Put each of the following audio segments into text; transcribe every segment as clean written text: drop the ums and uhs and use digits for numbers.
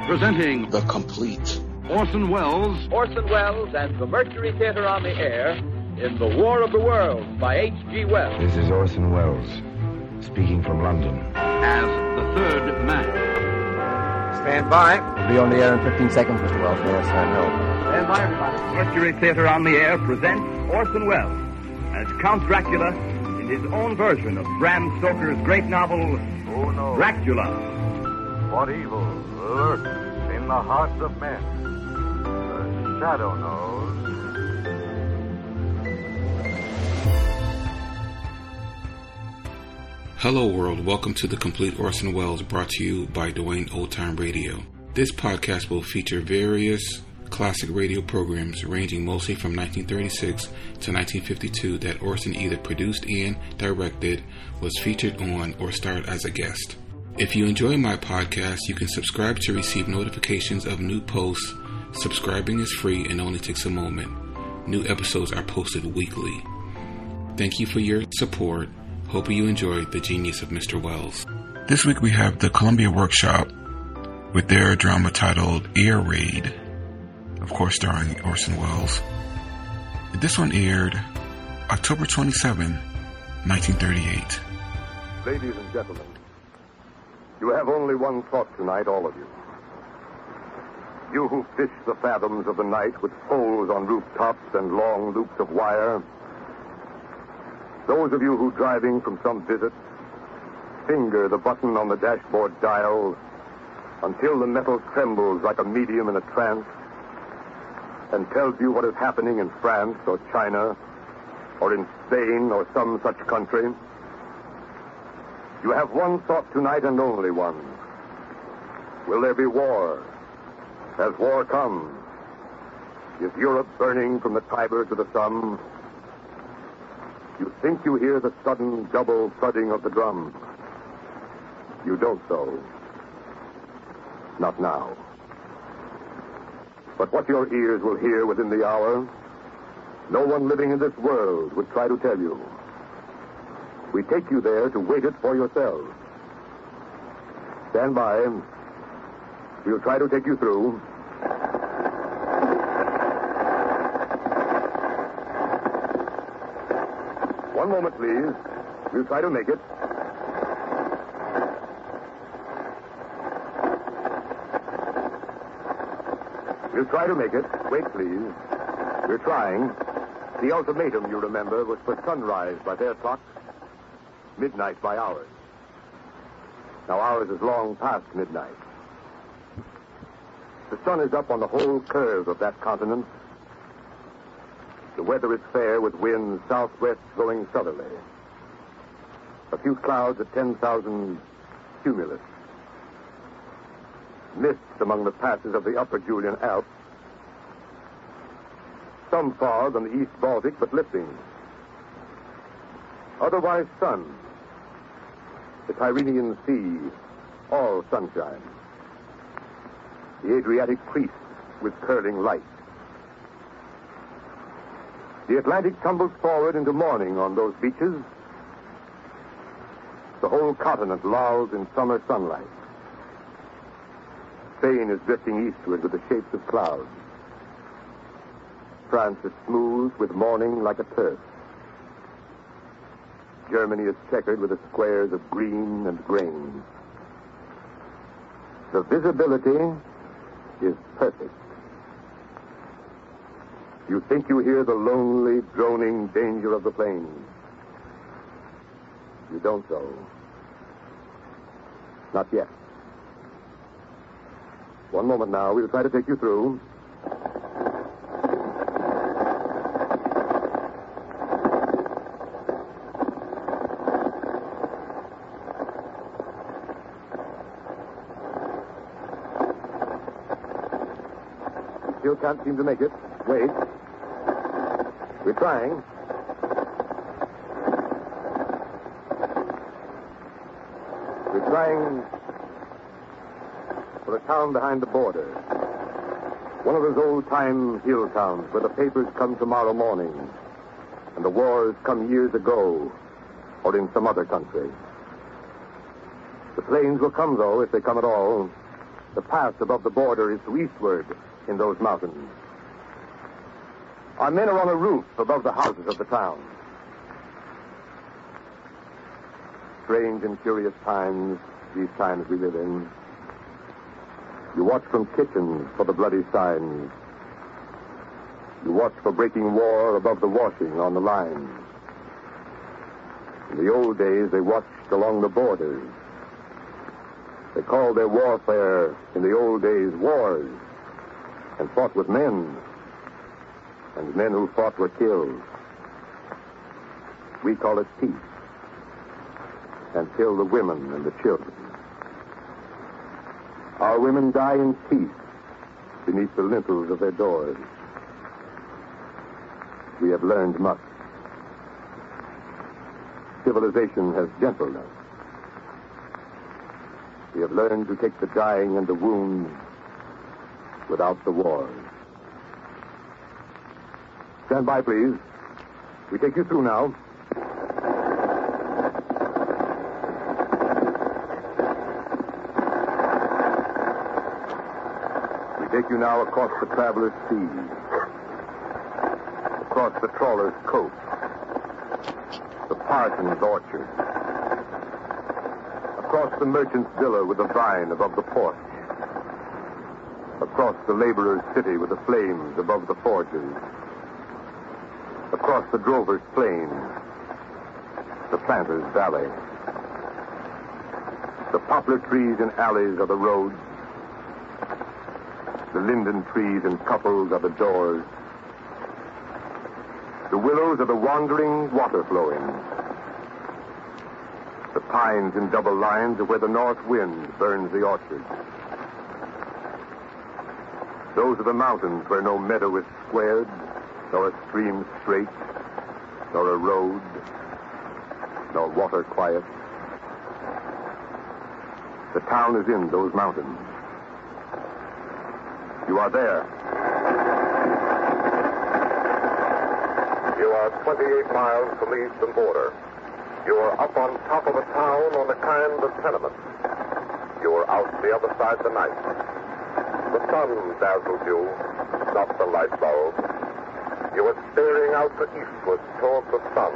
Presenting The Complete. Orson Welles and the Mercury Theater on the Air in The War of the Worlds by H.G. Wells. This is Orson Welles, speaking from London. as the third man. Stand by. We'll be on the air in 15 seconds, Mr. Wells. Yes, I know. Stand by, everybody. Mercury Theater on the Air presents Orson Welles as Count Dracula in his own version of Bram Stoker's great novel, Who knows Dracula. what evil lurks in the hearts of men? The shadow knows. Hello world, welcome to The Complete Orson Welles, brought to you by Dwayne Old Time Radio. This podcast will feature various classic radio programs ranging mostly from 1936 to 1952 that Orson either produced and directed, was featured on, or starred as a guest. If you enjoy my podcast, you can subscribe to receive notifications of new posts. Subscribing is free and only takes a moment. New episodes are posted weekly. Thank you for your support. Hope you enjoyed the genius of Mr. Welles. This week we have the Columbia Workshop with their drama titled Air Raid, of course starring Orson Welles. This one aired October 27, 1938. Ladies and gentlemen, you have only one thought tonight, all of you. You who fish the fathoms of the night with poles on rooftops and long loops of wire. Those of you who, driving from some visit, finger the button on the dashboard dial until the metal trembles like a medium in a trance and tells you what is happening in France or China or in Spain or some such country. You have one thought tonight and only one. Will there be war? Has war come? Is Europe burning from the Tiber to the Somme? You think you hear the sudden double thudding of the drum. You don't, though. Not now. But what your ears will hear within the hour, no one living in this world would try to tell you. We take you there to wait it for yourselves. Stand by. We'll try to take you through. One moment, please. We'll try to make it. We'll try to make it. Wait, please. We're trying. The ultimatum, you remember, was for sunrise by their clock, midnight by ours. Now ours is long past midnight. The sun is up on the whole curve of that continent. The weather is fair with winds southwest going southerly. A few clouds at 10,000 cumulus. Mists among the passes of the upper Julian Alps. Some fog on the East Baltic, but lifting. Otherwise sun. The Tyrrhenian Sea, all sunshine. The Adriatic crease with curling light. The Atlantic tumbles forward into morning on those beaches. The whole continent lolls in summer sunlight. Spain is drifting eastward with the shapes of clouds. France is smooth with morning like a turf. Germany is checkered with the squares of green and grain. The visibility is perfect. You think you hear the lonely, droning danger of the plains. You don't, though. Not yet. One moment now. We'll try to take you through. Still can't seem to make it. Wait. We're trying. We're trying for a town behind the border. One of those old-time hill towns where the papers come tomorrow morning and the wars come years ago or in some other country. The planes will come, though, if they come at all. The pass above the border is to eastward in those mountains. Our men are on a roof above the houses of the town. Strange and curious times, these times we live in. You watch from kitchens for the bloody signs. You watch for breaking war above the washing on the line. In the old days, they watched along the borders. They called their warfare in the old days wars and fought with men. And men who fought were killed. We call it peace. And kill the women and the children. Our women die in peace beneath the lintels of their doors. We have learned much. Civilization has gentled us. We have learned to take the dying and the wounds without the wars. Stand by, please. We take you through now. We take you now across the traveler's sea, across the trawler's coast, the parson's orchard, across the merchant's villa with the vine above the porch, across the laborer's city with the flames above the forges, across the drover's plain, the planter's valley. The poplar trees in alleys are the roads. The linden trees in couples are the doors. The willows are the wandering water flowing. The pines in double lines are where the north wind burns the orchard. Those are the mountains where no meadow is squared, nor a stream straight, nor a road, nor water quiet. The town is in those mountains. You are there. You are 28 miles from the eastern border. You are up on top of a town on a kind of tenement. You are out the other side of the night. The sun dazzles you, not the light bulb. You are staring out the eastward toward the sun.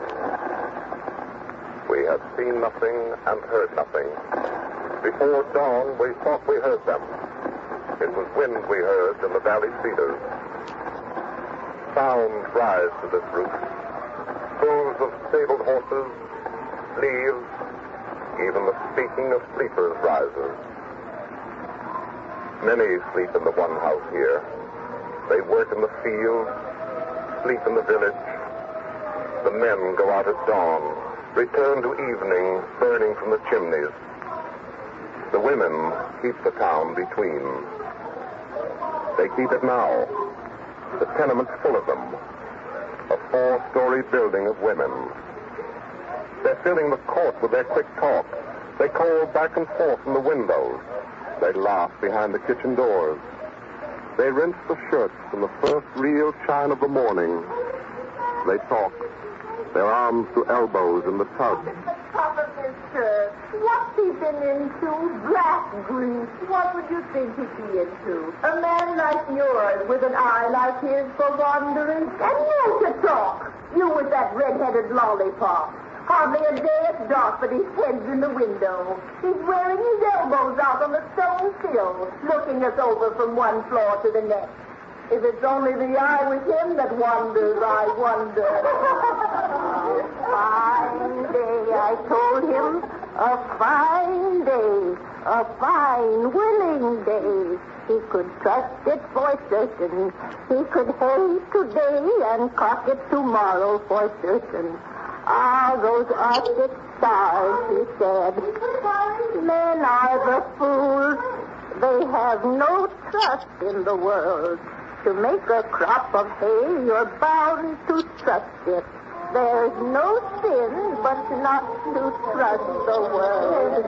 We have seen nothing and heard nothing. Before dawn, we thought we heard them. It was wind we heard in the valley cedars. Sounds rise to this roof. Hooves of stabled horses, leaves, even the speaking of sleepers rises. Many sleep in the one house here. They work in the field, sleep in the village. The men go out at dawn, return to evening, burning from the chimneys. The women keep the town between. They keep it now. The tenement's full of them. A 4-story building of women. They're filling the court with their quick talk. They call back and forth from the windows. They laugh behind the kitchen doors. They rinse the shirts in the first real shine of the morning. They talk, their arms to elbows in the tub. Top of his shirt. What's he been into? Black grease. What would you think he'd be into? A man like yours with an eye like his for wandering. And you to talk. You with that red-headed lollipop. Hardly a day at dark, but his head's in the window. He's wearing his elbows out on the stone sill, looking us over from one floor to the next. If it's only the eye with him that wanders, I wonder. This fine day, I told him. A fine day. A fine, willing day. He could trust it for certain. He could hay today and cock it tomorrow for certain. Ah, those Arctic stars, he said. Men are the fools. They have no trust in the world. To make a crop of hay, you're bound to trust it. There's no sin but not to trust the world.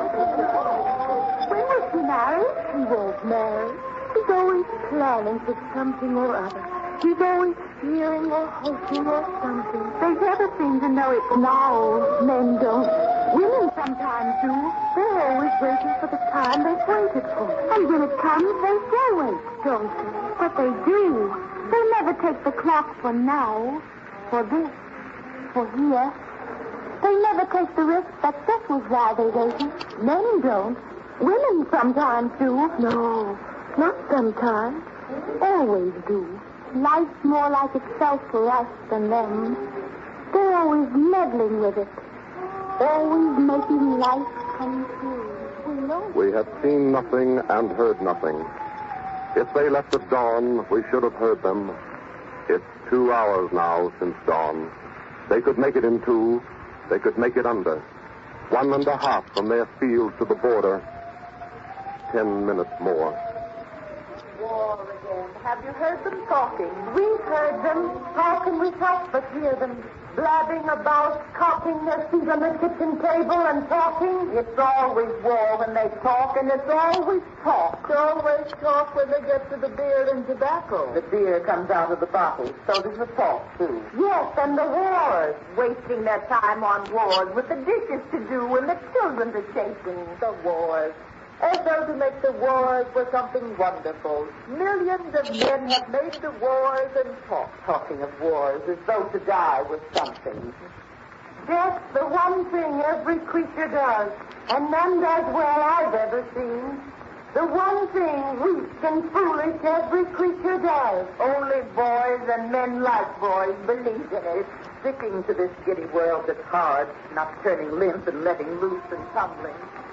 When will she marry? She won't marry. She's always planning for something or other. She's always fearing or hoping or something. They never seem to know it now. Men don't. Women sometimes do. They're always waiting for the time they've waited for. And when it comes, they still wait, don't they? But they do. They never take the clock for now, for this, for here. They never take the risk that this was why they waited. Men don't. Women sometimes do. No, not sometimes. Always do. Life's more like itself for us than them. They're always meddling with it. Always making life come true. We have seen nothing and heard nothing. If they left at dawn, we should have heard them. It's 2 hours now since dawn. They could make it in 2. They could make it under. 1.5 from their field to the border. 10 minutes more. War again. Have you heard them talking? We've heard them. How can we help but hear them? Blabbing about, cocking their feet on the kitchen table and talking. It's always war when they talk, and it's always talk. It's always talk when they get to the beer and tobacco. The beer comes out of the bottle. So does the talk, too. Yes, and the wars. Wasting their time on wars with the dishes to do and the children to chasing. The wars. As though to make the wars were something wonderful. Millions of men have made the wars and talking of wars as though to die was something. Death's the one thing every creature does, and none does well I've ever seen. The one thing weak and foolish every creature does. Only boys and men like boys believe in it. Sticking to this giddy world that's hard, not turning limp and letting loose and tumbling.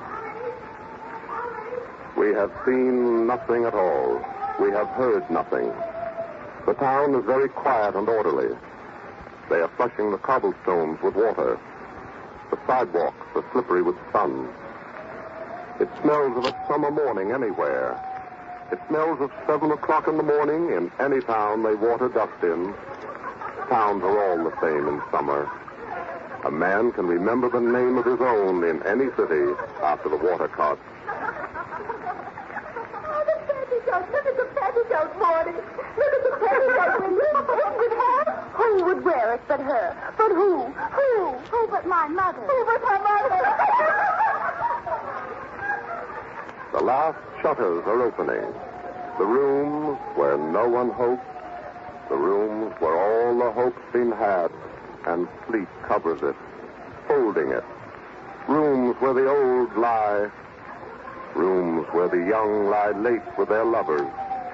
We have seen nothing at all. We have heard nothing. The town is very quiet and orderly. They are flushing the cobblestones with water. The sidewalks are slippery with sun. It smells of a summer morning anywhere. It smells of 7 o'clock in the morning in any town they water dust in. Towns are all the same in summer. A man can remember the name of his own in any city after the water cart. Look at the petticoat, Morty. Look at the petticoat, will you? Who would wear it but her? But who? Who but my mother? Who but her mother? The last shutters are opening. The rooms where no one hoped. The rooms where all the hope's been had, and sleep covers it, folding it. Rooms where the old lie. Rooms where the young lie late with their lovers.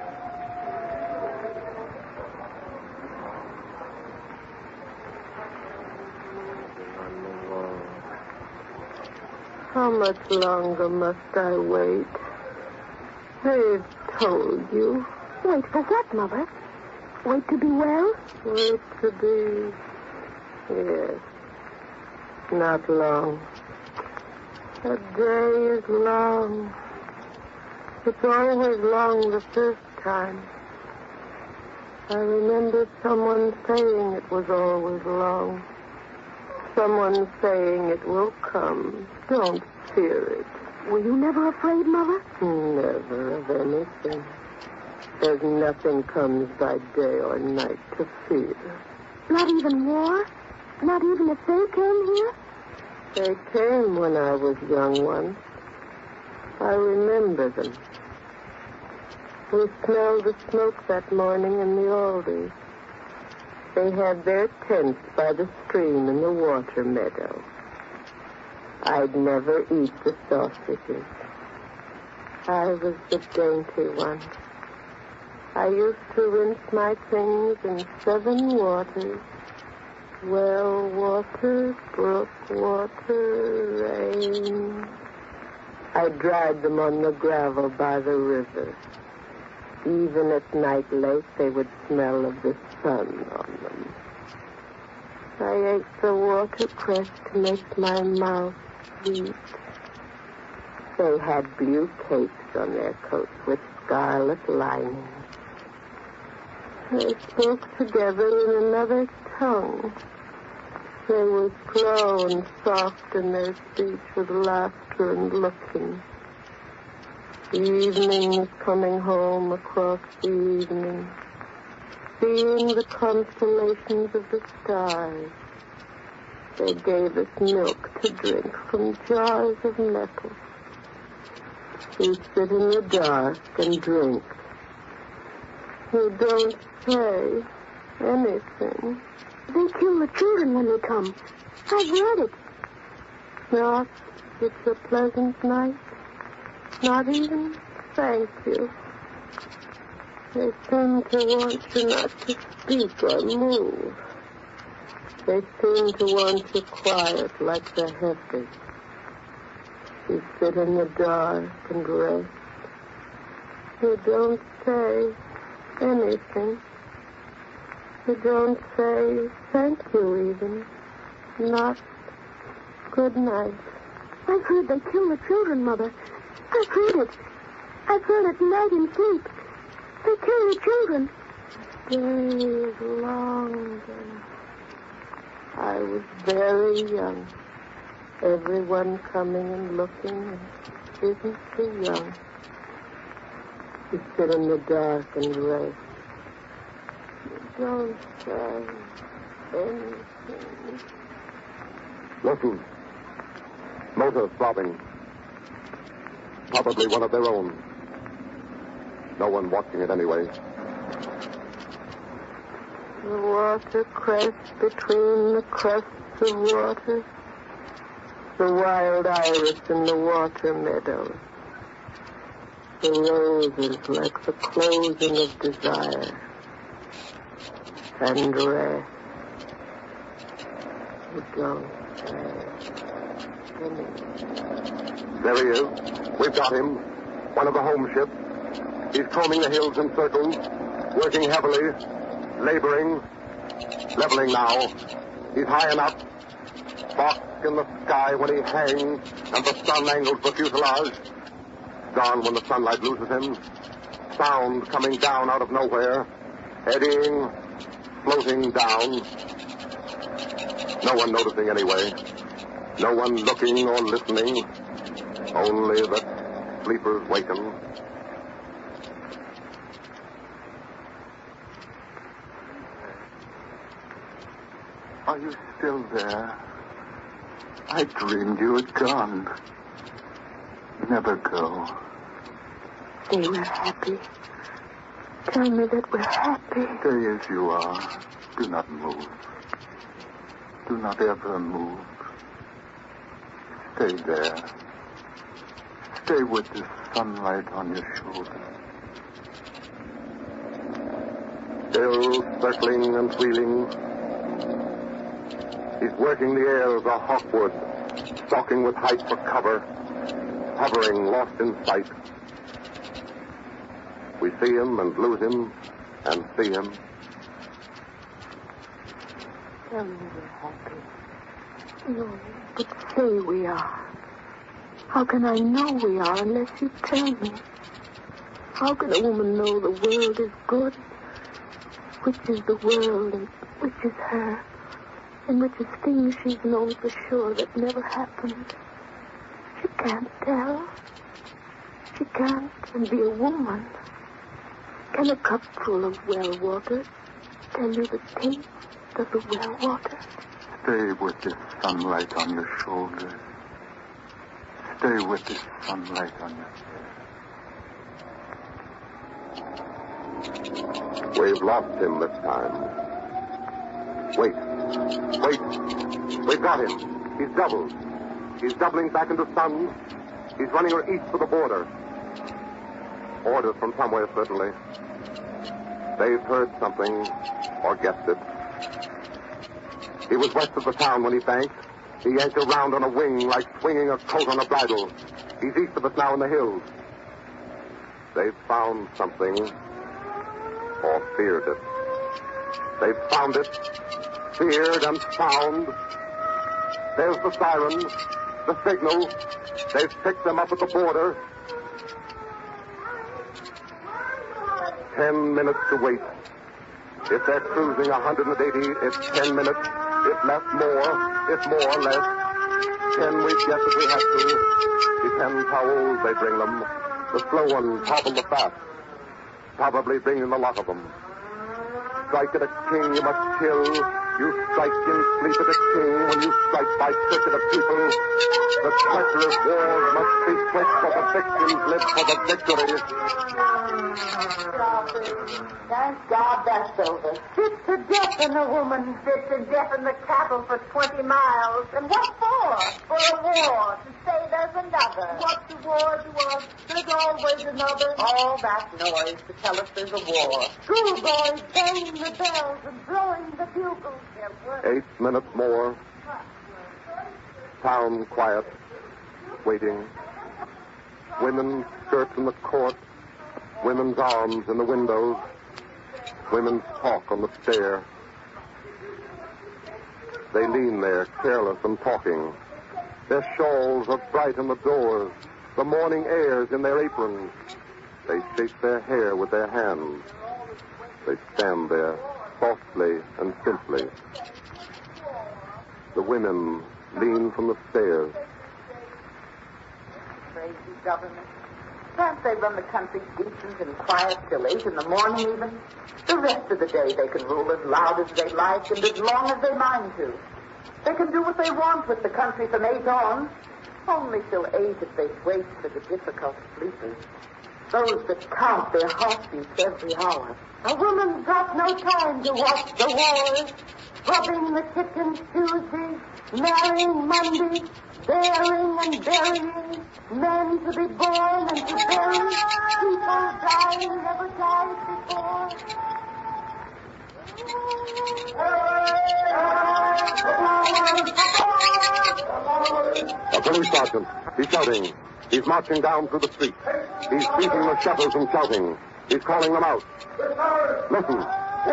How much longer must I wait? They've told you. Wait for what, Mother? Wait to be well? Wait to be... Yes. Not long. A day is long. It's always long the first time. I remember someone saying it was always long. Someone saying it will come. Don't fear it. Were you never afraid, Mother? Never of anything. There's nothing comes by day or night to fear. Not even war? Not even if they came here? They came when I was young once. I remember them. We smelled the smoke that morning in the Aldies. They had their tents by the stream in the water meadow. I'd never eat the sausages. I was the dainty one. I used to rinse my things in 7 waters. Well water, brook water, rain. I dried them on the gravel by the river. Even at night late, they would smell of the sun on them. I ate the watercress to make my mouth sweet. They had blue capes on their coats with scarlet linings. They spoke together in another tongue. They were slow and soft in their speech with laughter and looking. The evening was coming home across the evening, seeing the constellations of the stars. They gave us milk to drink from jars of metal. You sit in the dark and drink. You don't say anything. They kill the children when they come. I've read it. Not, it's a pleasant night. Not even thank you. They seem to want you not to speak or move. They seem to want you quiet like the heifers. You sit in the dark and rest. You don't say anything. You don't say thank you even. Not good night. I've heard they kill the children, Mother. I've heard it. I've heard it night in sleep. They kill the children. Days longer. I was very young. Everyone coming and looking isn't too young. You sit in the dark and rest. You don't say anything. Listen. Motor throbbing. Probably one of their own. No one watching it anyway. The water crests between the crests of water. The wild iris in the water meadows. The roses like the closing of desire. And rest. You don't say anything. There he is. We've got him. One of the home ships. He's combing the hills in circles, working heavily, laboring, leveling now. He's high enough. Box in the sky when he hangs, and the sun angles the fuselage. Gone when the sunlight loses him. Sound coming down out of nowhere, eddying, floating down. No one noticing anyway. No one looking or listening. Only the sleepers waken. Are you still there? I dreamed you had gone. Never go. Say we're happy. Tell me that we're happy. Stay as you are. Do not move. Do not ever move. Stay there. Stay with the sunlight on your shoulder. Still circling and wheeling. He's working the air as a hawkwood, stalking with height for cover, hovering, lost in sight. We see him and lose him and see him. Tell me we're happy. No, but say we are. How can I know we are unless you tell me? How can a woman know the world is good? Which is the world and which is her? And which is things she's known for sure that never happened. She can't tell. She can't and be a woman. Can a cup full of well water tell you the taste of the well water? Stay with this sunlight on your shoulders. Stay with this sunlight on your face. We've lost him this time. Wait. We've got him. He's doubled. He's doubling back into sun. He's running her east for the border. Orders from somewhere, certainly. They've heard something, or guessed it. He was west of the town when he banked. He yanked around on a wing like swinging a coat on a bridle. He's east of us now in the hills. They've found something, or feared it. They've found it, feared and found. There's the siren, the signal. They've picked them up at the border. 10 minutes to wait. If they're cruising 180, it's 10 minutes. If less, more. If more, less. 10 we'd guess if we had to. Depends how old they bring them. The slow ones hobble the fast. Probably bringing the lot of them. Strike at a king you must kill. You strike in sleep at a king when you strike by circuit of people. The treacherous wars must be sweat for the victims live for the victory. Thank God that's over. Fit to death in a woman, fit to death in the cattle for 20 miles. And what for? For a war, to say there's another. What's the war to us? There's always another. All that noise to tell us there's a war. Schoolboys banging the bells and blowing the bugles. 8 minutes more. Town quiet. Waiting. Women's skirts in the court. Women's arms in the windows. Women's talk on the stair. They lean there, careless and talking. Their shawls are bright in the doors. The morning air's in their aprons. They shake their hair with their hands. They stand there, softly and simply. The women lean from the stairs. Crazy government. Can't they run the country decent and quiet till 8 in the morning even? The rest of the day they can rule as loud as they like and as long as they mind to. They can do what they want with the country from 8 on. Only till 8 if they wait for the difficult sleepers. Those that count their heartbeats every hour. A woman's got no time to watch the wars. Rubbing the chickens Tuesday, marrying Monday, bearing and burying, men to be born and to bury, people dying never died before. A police sergeant. He's shouting. He's marching down through the street. He's beating the shutters and shouting. He's calling them out. Listen.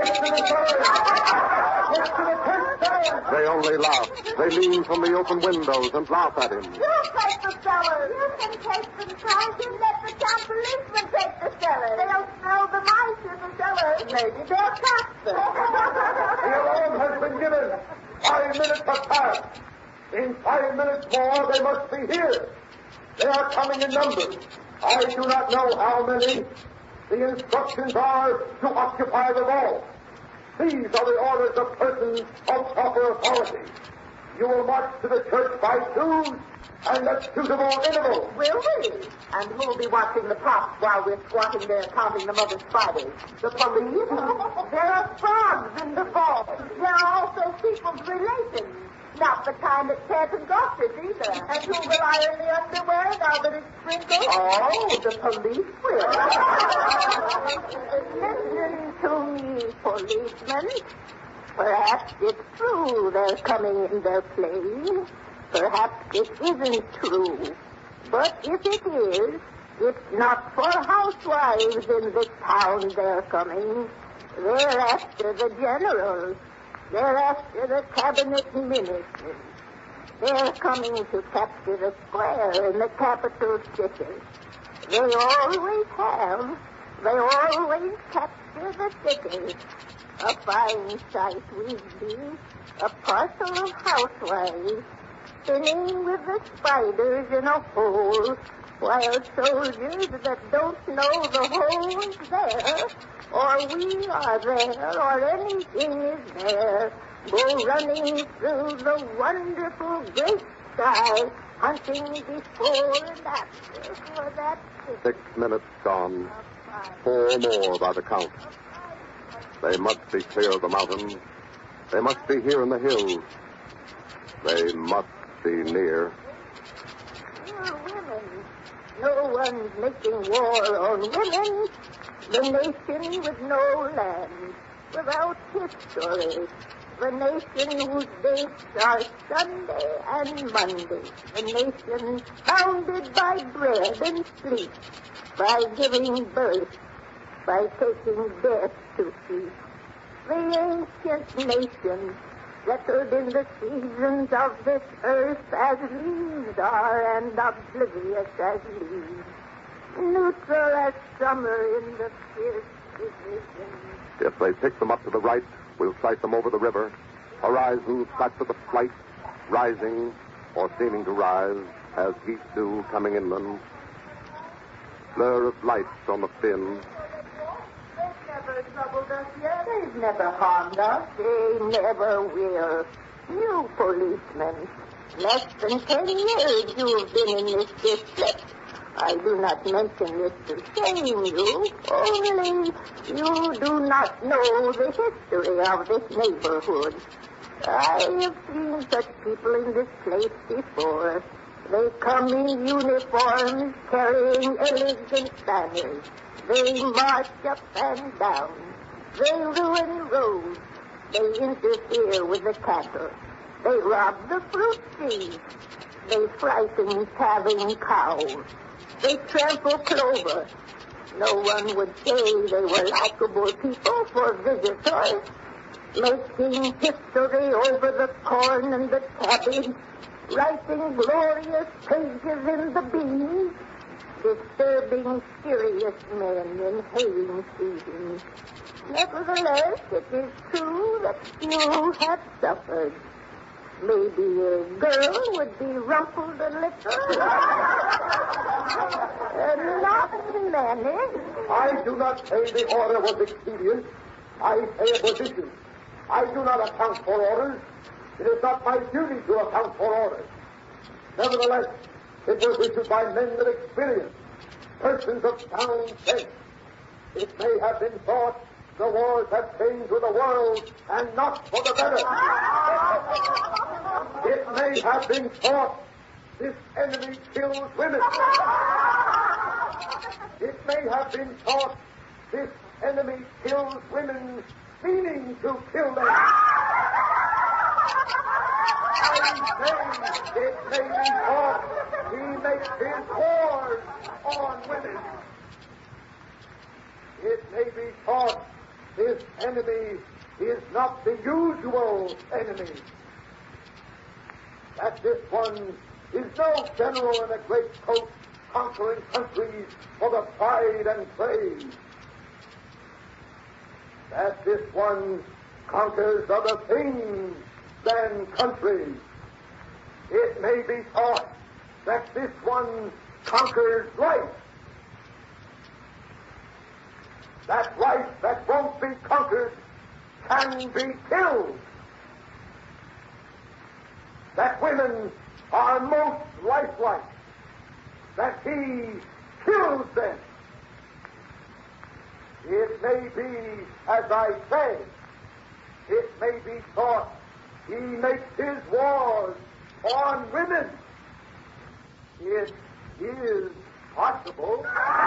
They only laugh. They lean from the open windows and laugh at him. You take the cellars. You can take them, Sergeant. Let the town policemen take the cellars. They'll smell the mice in the cellars. Maybe they'll catch them. The alarm has been given. 5 minutes have passed. In 5 minutes more, they must be here. They are coming in numbers. I do not know how many. The instructions are to occupy the vault. These are the orders of persons of proper authority. You will march to the church by twos and at suitable intervals. Will we? And who'll be watching the props while we're squatting there counting the mother spiders? The police? There are frogs in the vault. There are also people's relations. Not the kind that care to gossip either. And who will iron the underwear now that it's sprinkled? Oh, the police will. Listen to me, policeman. Perhaps it's true they're coming in their plane. Perhaps it isn't true. But if it is, it's not for housewives in this town they're coming. They're after the generals. They're after the cabinet ministers. They're coming to capture the square in the capital city. They always have. They always capture the city. A fine sight we'd be, a parcel of housewives, spinning with the spiders in a hole, while soldiers that don't know the hole is there, or we are there, or anything is there, go running through the wonderful great sky, hunting before and after for that city. 6 minutes gone. 4 more by the count. They must be clear of the mountains. They must be here in the hills. They must be near. We're women. No one's making war on women. The nation with no land, without history. The nation whose dates are Sunday and Monday. The nation founded by bread and sleep, by giving birth, by taking death to peace. The ancient nation, settled in the seasons of this earth as leaves are and oblivious as leaves. Neutral as summer in the fierce division. If they pick them up to the right, we'll sight them over the river. Horizon back to the flight, rising or seeming to rise as geese do coming inland. Blur of lights on the fin. They never never troubled us yet. They've never harmed us. They never will. You policemen, less than 10 years you've been in this district. I do not mention this to shame you, only you do not know the history of this neighborhood. I have seen such people in this place before. They come in uniforms carrying elegant banners. They march up and down. They ruin roads. They interfere with the cattle. They rob the fruit trees. They frighten calving cows. They trample clover. No one would say they were likable people for visitors, making history over the corn and the cabbage, writing glorious pages in the beans, disturbing serious men in haying season. Nevertheless, it is true that few have suffered. Maybe a girl would be rumpled a little. Not many. I do not say the order was expedient. I say a position. I do not account for orders. It is not my duty to account for orders. Nevertheless, it was issued by men of experience, persons of sound sense. It may have been thought the wars have changed with the world and not for the better. It may have been thought this enemy kills women. It may have been thought this enemy kills women, meaning to kill them. I say it may be thought he makes his wars on women. It may be thought this enemy is not the usual enemy. That this one is no general in a great coat conquering countries for the pride and praise. That this one conquers other things than country. It may be thought that this one conquers life. That life that won't be conquered can be killed. That women are most lifelike. That he kills them. It may be, as I say, it may be thought he makes his wars on women. It is possible.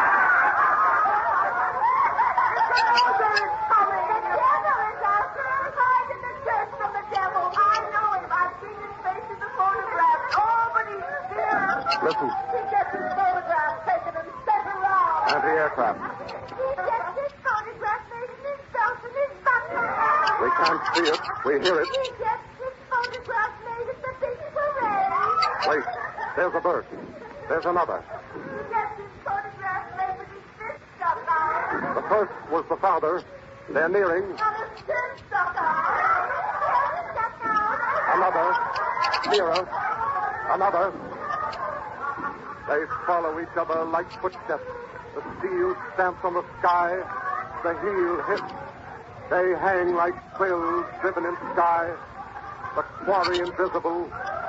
Listen. He gets his photograph taken and sent around. Anti-aircraft. He gets his photograph made in his belt and his button. We can't see it. We hear it. He gets his photograph made at the big parade. Wait. There's a bird. There's another. He gets his photograph made with his fist stuck out. The first was the father. They're nearing. Got his fist stuck out. Another. Nearer. Another. They follow each other like footsteps. The steel stamps on the sky. The heel hits. They hang like quills driven in sky. The quarry invisible.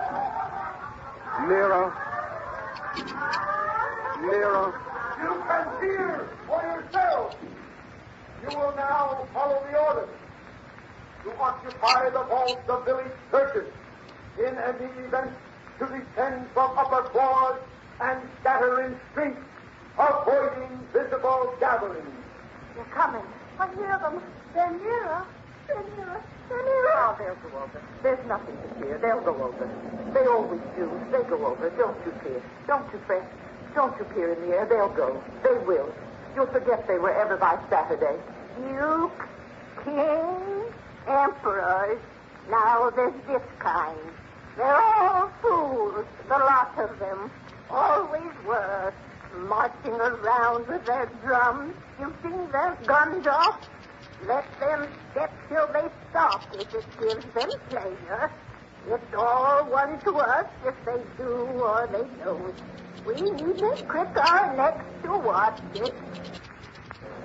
Nearer. Nearer. You can hear for yourselves. You will now follow the orders to occupy the vaults of village churches, in any event to descend from upper floors and scatter in streets, avoiding visible gatherings. They're coming. I hear them. They're nearer. They're nearer. They're nearer. Oh, they'll go over. There's nothing to fear. They'll go over. They always do. They go over. Don't you fear. Don't you fret. Don't you peer in the air. They'll go. They will. You'll forget they were ever by Saturday. Duke, king, emperors. Now there's this kind. They're all fools, the lot of them. Always were. Marching around with their drums, shooting their guns off. Let them step till they stop if it gives them pleasure. It's all one to us if they do or they don't. We needn't crick our necks to watch it.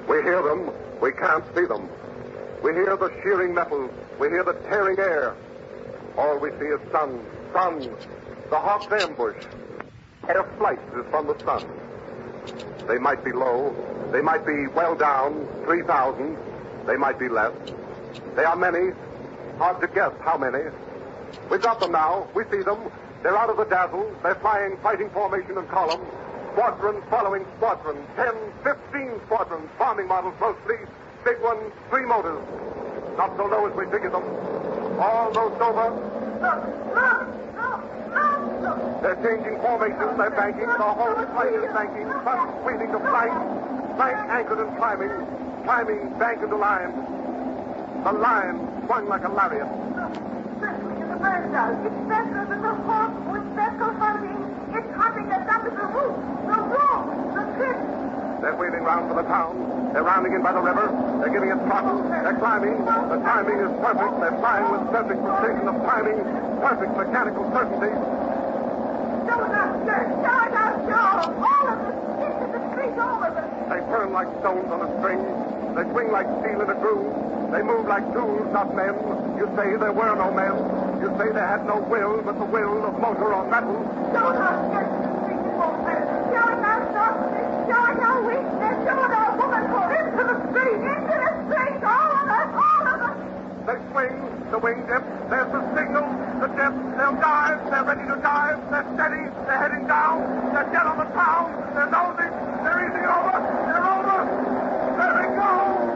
We hear them. We can't see them. We hear the shearing metal. We hear the tearing air. All we see is sun. The Hawk's ambush. Air flight is from the sun. They might be low. They might be well down, 3,000. They might be less. They are many. Hard to guess how many. We've got them now. We see them. They're out of the dazzle. They're flying, fighting formation and column. Squadron following squadron. 10, 15 squadrons. Bombing models mostly. Big ones, 3 motors. Not so low as we figured them. Almost over. Look. They're changing formations. They're banking. The whole plane is banking. Sun sweeping to flank. Flank anchored and climbing. Climbing bank into line. The line swung like a lariat. Look at the bird does. It's better than the hawk with special hunting. It's hunting us up to the roof, the wall, the pit. They're wheeling round for the town. They're rounding in by the river. They're giving it throttle. They're climbing. The timing is perfect. They're flying with perfect precision of timing. Perfect mechanical certainty. Show it out, sir. Show it out, Joe. All of us. Into the street, all of us. They turn like stones on a string. They swing like steel in a groove. They move like tools, not men. You say there were no men. You say they had no will, but the will of motor or metal. Show it out, sir. Show it out, softly. Show it out, weakness. Show it out, womanhood. Into the street, all of us. They swing, the wing dips. There's the signal, the dip. They'll dive. They're ready to dive. They're steady. They're heading down. They're dead on the pound. They're nosing. They're easing over. They're over. There they go.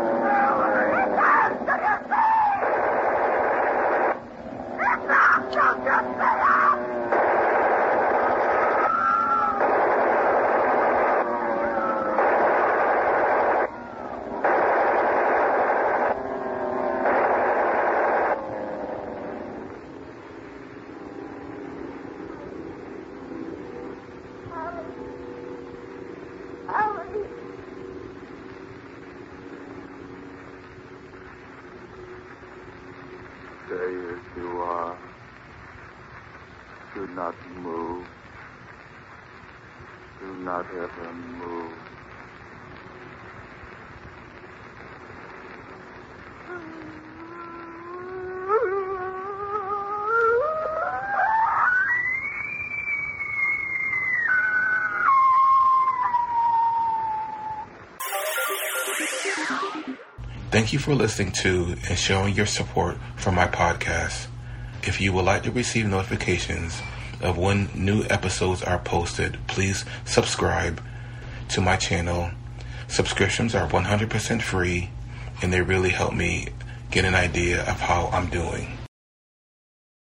Stay as you are. Do not move. Do not ever move. Thank you for listening to and showing your support for my podcast. If you would like to receive notifications of when new episodes are posted, please subscribe to my channel. Subscriptions are 100% free, and they really help me get an idea of how I'm doing.